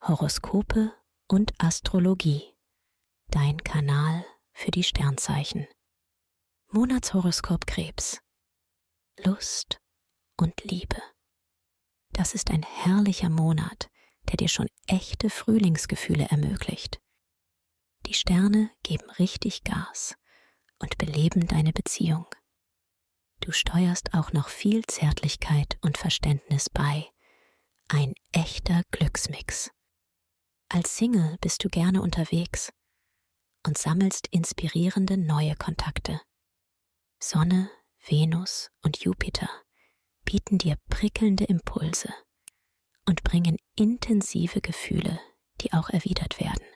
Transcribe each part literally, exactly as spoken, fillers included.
Horoskope und Astrologie. Dein Kanal für die Sternzeichen. Monatshoroskop Krebs. Lust und Liebe. Das ist ein herrlicher Monat, der dir schon echte Frühlingsgefühle ermöglicht. Die Sterne geben richtig Gas und beleben deine Beziehung. Du steuerst auch noch viel Zärtlichkeit und Verständnis bei. Ein echter Glücksmix. Als Single bist du gerne unterwegs und sammelst inspirierende neue Kontakte. Sonne, Venus und Jupiter bieten dir prickelnde Impulse und bringen intensive Gefühle, die auch erwidert werden.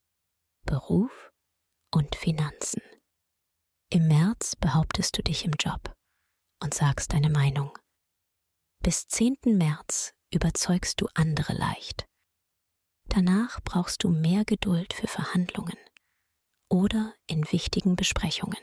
Beruf und Finanzen. Im März behauptest du dich im Job und sagst deine Meinung. Bis zehnten März überzeugst du andere leicht. Danach brauchst du mehr Geduld für Verhandlungen oder in wichtigen Besprechungen.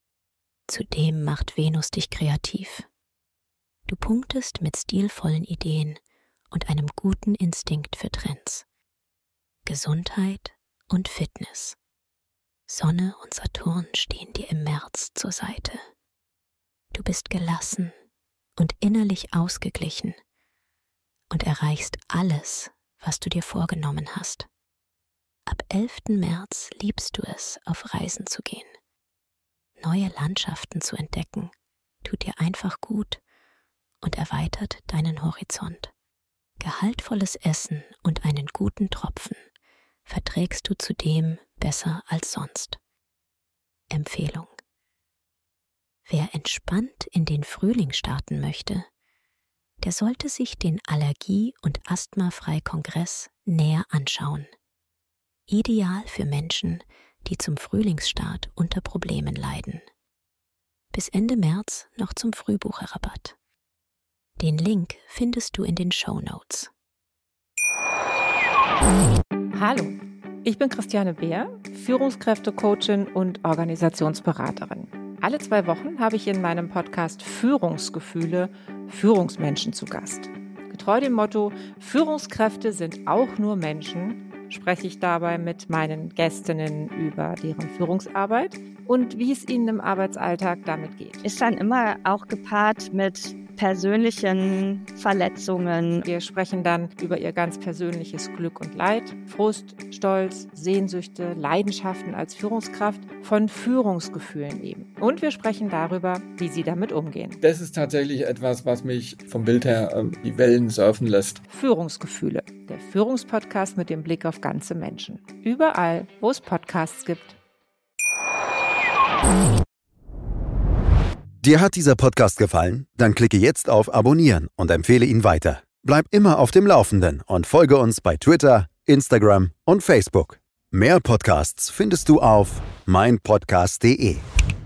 Zudem macht Venus dich kreativ. Du punktest mit stilvollen Ideen und einem guten Instinkt für Trends. Gesundheit und Fitness. Sonne und Saturn stehen dir im März zur Seite. Du bist gelassen und innerlich ausgeglichen und erreichst alles, was du dir vorgenommen hast. Ab elften März liebst du es, auf Reisen zu gehen. Neue Landschaften zu entdecken, tut dir einfach gut und erweitert deinen Horizont. Gehaltvolles Essen und einen guten Tropfen verträgst du zudem besser als sonst. Empfehlung: Wer entspannt in den Frühling starten möchte, der sollte sich den Allergie- und Asthmafrei-Kongress näher anschauen. Ideal für Menschen, die zum Frühlingsstart unter Problemen leiden. Bis Ende März noch zum Frühbucherrabatt. Den Link findest du in den Shownotes. Hallo, ich bin Christiane Beer, Führungskräftecoachin und Organisationsberaterin. Alle zwei Wochen habe ich in meinem Podcast Führungsgefühle Führungsmenschen zu Gast. Getreu dem Motto Führungskräfte sind auch nur Menschen, spreche ich dabei mit meinen Gästinnen über deren Führungsarbeit und wie es ihnen im Arbeitsalltag damit geht. Ist dann immer auch gepaart mit persönlichen Verletzungen. Wir sprechen dann über ihr ganz persönliches Glück und Leid, Frust, Stolz, Sehnsüchte, Leidenschaften als Führungskraft, von Führungsgefühlen eben. Und wir sprechen darüber, wie sie damit umgehen. Das ist tatsächlich etwas, was mich vom Bild her äh, die Wellen surfen lässt. Führungsgefühle, der Führungspodcast mit dem Blick auf ganze Menschen. Überall, wo es Podcasts gibt. Dir hat dieser Podcast gefallen? Dann klicke jetzt auf Abonnieren und empfehle ihn weiter. Bleib immer auf dem Laufenden und folge uns bei Twitter, Instagram und Facebook. Mehr Podcasts findest du auf mein podcast punkt de.